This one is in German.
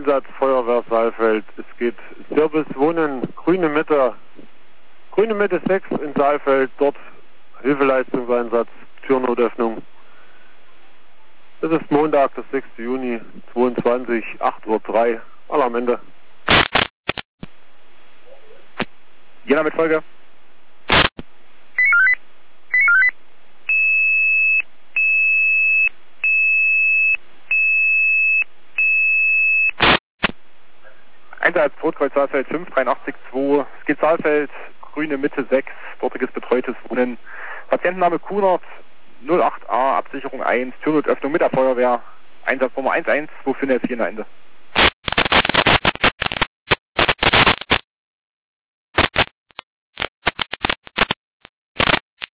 Einsatz Feuerwehr Saalfeld. Es geht Service Wohnen, Grüne Mitte 6 in Saalfeld, dort Hilfeleistungseinsatz, Türnotöffnung. Es ist Montag, der 6. Juni 22, 8:03 Uhr, alle am Ende. Jena mit Folge. Einsatz Rotkreuz Saalfeld 583-2, es geht Saalfeld, Grüne Mitte 6, dortiges betreutes Wohnen. Patientenname Kunert, 08a, Absicherung 1, Türnotöffnung mit der Feuerwehr, Einsatznummer 11, wofür jetzt hier Ende.